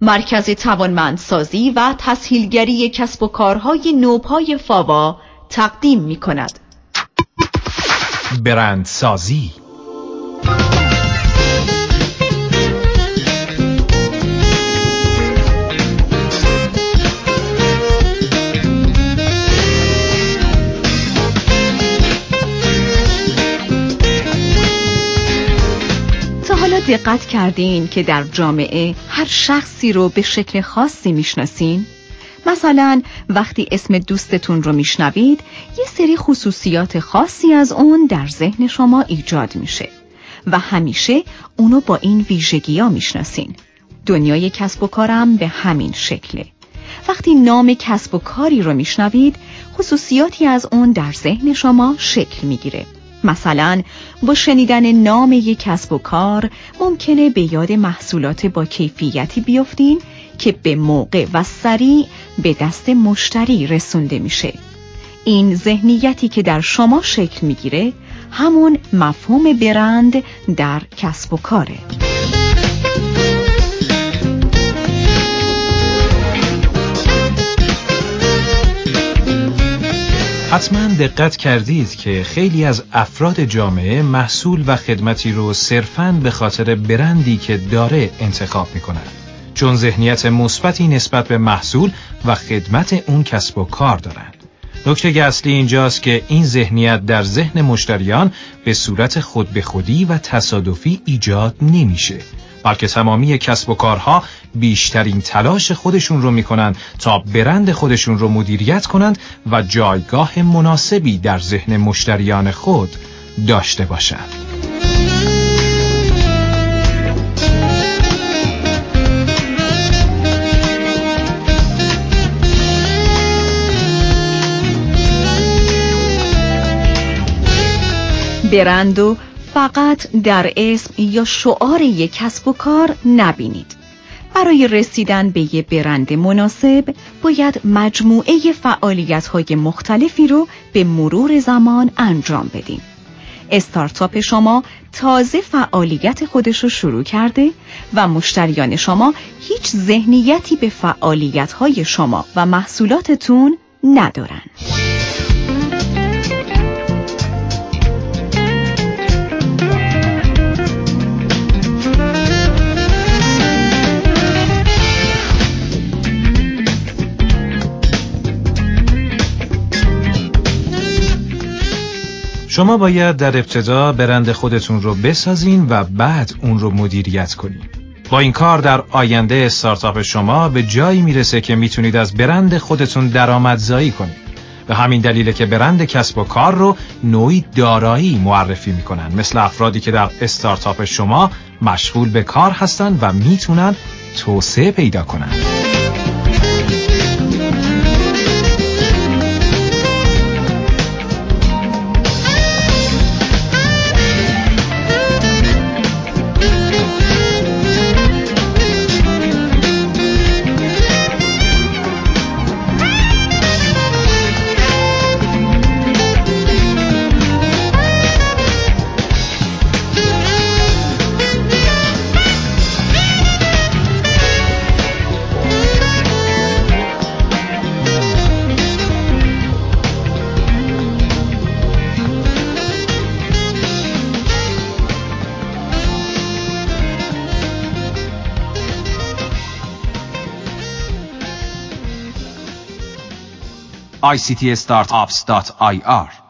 مرکز توانمندسازی و تسهیلگری کسب و کارهای نوپای فاوا تقدیم می‌کند. برندسازی. دقت کردین که در جامعه هر شخصی رو به شکل خاصی میشناسین؟ مثلا وقتی اسم دوستتون رو میشنوید یه سری خصوصیات خاصی از اون در ذهن شما ایجاد میشه و همیشه اونو با این ویژگی‌ها میشناسین. دنیای کسب و کارم به همین شکله. وقتی نام کسب و کاری رو میشنوید خصوصیاتی از اون در ذهن شما شکل میگیره. مثلا با شنیدن نام یک کسب و کار ممکنه به یاد محصولات با کیفیتی بیفتین که به موقع و سریع به دست مشتری رسونده میشه. این ذهنیتی که در شما شکل میگیره همون مفهوم برند در کسب و کاره. حتما دقت کردید که خیلی از افراد جامعه محصول و خدمتی رو صرفاً به خاطر برندی که داره انتخاب میکنن، چون ذهنیت مثبتی نسبت به محصول و خدمت اون کسب و کار دارن. نکته اصلی اینجاست که این ذهنیت در ذهن مشتریان به صورت خود به خودی و تصادفی ایجاد نمیشه، بلکه تمامی کسب و کارها بیشترین تلاش خودشون رو میکنن تا برند خودشون رو مدیریت کنند و جایگاه مناسبی در ذهن مشتریان خود داشته باشند. برندو فقط در اسم یا شعار یک کسب و کار نبینید. برای رسیدن به یک برند مناسب باید مجموعه فعالیت‌های مختلفی رو به مرور زمان انجام بدیم. استارتاپ شما تازه فعالیت خودش رو شروع کرده و مشتریان شما هیچ ذهنیتی به فعالیت‌های شما و محصولاتتون ندارن. شما باید در ابتدا برند خودتون رو بسازین و بعد اون رو مدیریت کنین. با این کار در آینده استارتاپ شما به جایی میرسه که میتونید از برند خودتون درآمدزایی کنید. به همین دلیله که برند کسب و کار رو نوعی دارایی معرفی میکنن، مثل افرادی که در استارتاپ شما مشغول به کار هستن و میتونن توسعه پیدا کنن. ictstartups.ir